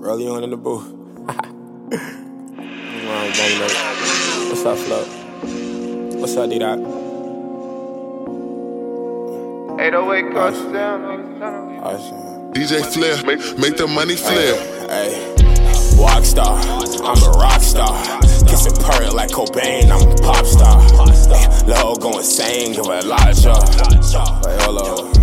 Early on in the booth. What's up, Flo? What's up, D-Dot? 808 cuts down. DJ Flair, make the money flare. Hey, walk star, I'm a rock star. Kissing purr like Cobain, I'm a pop star. Low go insane, give her a lot of joy. Wait, hold on.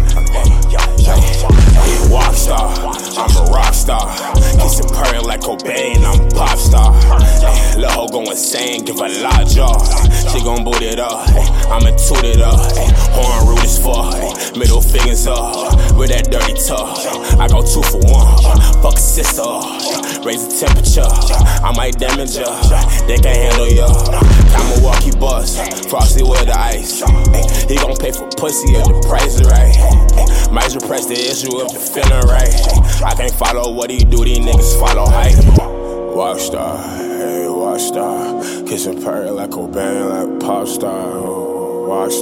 Walk star, I'm a rock star. Kissing purr like Cobain, I'm a pop star. Low go insane, give her a lot of joy. She gon' boot it up, I'ma toot it up. Horn rude as fuck, middle fingers up. With that dirty talk, I go 2 for 1. Fuck a sister, raise the temperature. I might damage ya, they can't handle ya. Milwaukee bus, frosty with the ice. He gon' pay for pussy if the price is right. Might repress the issue if the feeling right. I can't follow what he do, these niggas follow hype. Walk star, hey, walk star. Kissing purr like Cobain, like pop star. Walk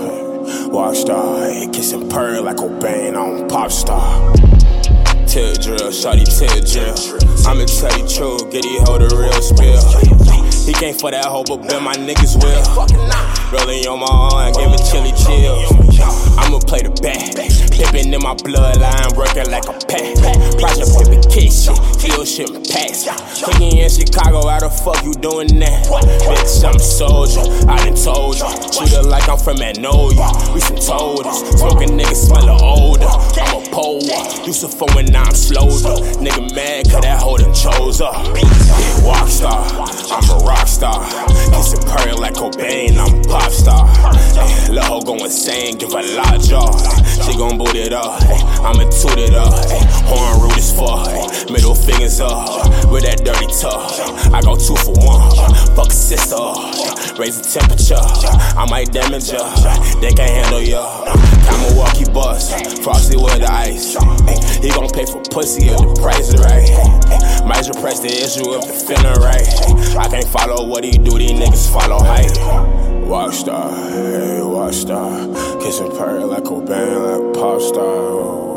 star, hey, kissing purr like Cobain, I'm pop star. Till drill, shawty till drill. I'ma tell you true, get he hold a real spill. He came for that hoe, but bet my niggas will. Rolling on my arm, give me chilly chills. I'ma play the bat, dipping in my bloodline, working like a pack. Project Pippin kid shit, kill shit and pass. Cooking in Chicago, how the fuck you doing that? Bitch, I'm a soldier, I done told you. Treat her like I'm from Magnolia, we some tolders. Smoking niggas smellin' older, I'm a pole. Used to phone when now I'm slowed up. Nigga mad cause that hoe done chose up. Walk star, I'm a rock star. Kissing purr like Cobain, I'm a pop star. Lil' hoe go insane, give her a lot of joy. She gon' boot it up, I'ma toot it up. Horn rude as fuck, middle fingers up. With that dirty talk, I go 2 for 1. Fuck a sister, raise the temperature. I might damage ya, they can't handle ya. Milwaukee bus, frosty with the ice. He gon' pay for pussy if the price is right. Might repress the issue if the feeling right. I can't follow what he do, these niggas follow hype. Walk star, hey, walk star. Kissing purr like Cobain, like pop star.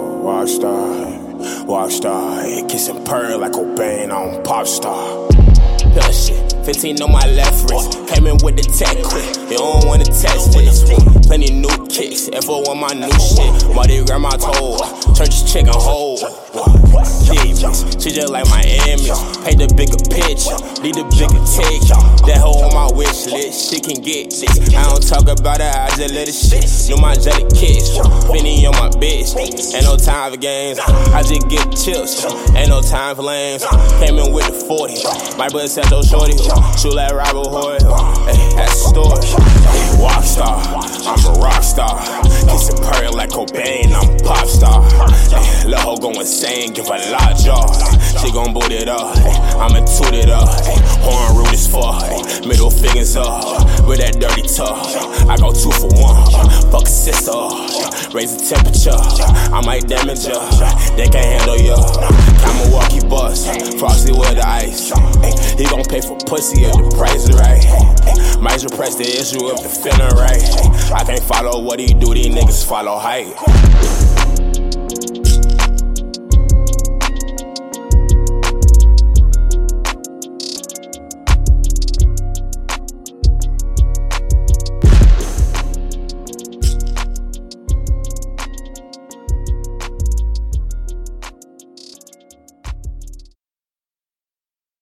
Walk star, hey, kissing purr like Cobain, I'm pop star. That shit, 15 on my left wrist. Came in with the tech quick. You don't wanna test this. Plenty new kicks, FO on my new shit. Marty grandma told, turn this chicken whole. She just like my image. Paint the bigger picture, need a bigger take. That hoe on my wish list, she can get this. I don't talk about it, I just let it shit. Know my jelly kiss, Finny on my bitch. Ain't no time for games, I just get chips. Ain't no time for lanes. Came in with the 40, my brother said so shorty. Shoot like Robert Hood, hey, that's the story. Walk star, I'm a rock star. Kissing purr like Cobain, I'm a pop star. Lil' hoe go insane, give her a lot of joy. She gon' boot it up, I'ma toot it up. Horn rude as fuck, middle fingers up. With that dirty talk, I go 2 for 1. Fuck a sister, raise the temperature. I might damage ya, they can't handle ya. Milwaukee bus, frosty with the ice. He gon' pay for pussy if the price is right. Might repress the issue if the feeling right. I can't follow what he do, these niggas follow hype.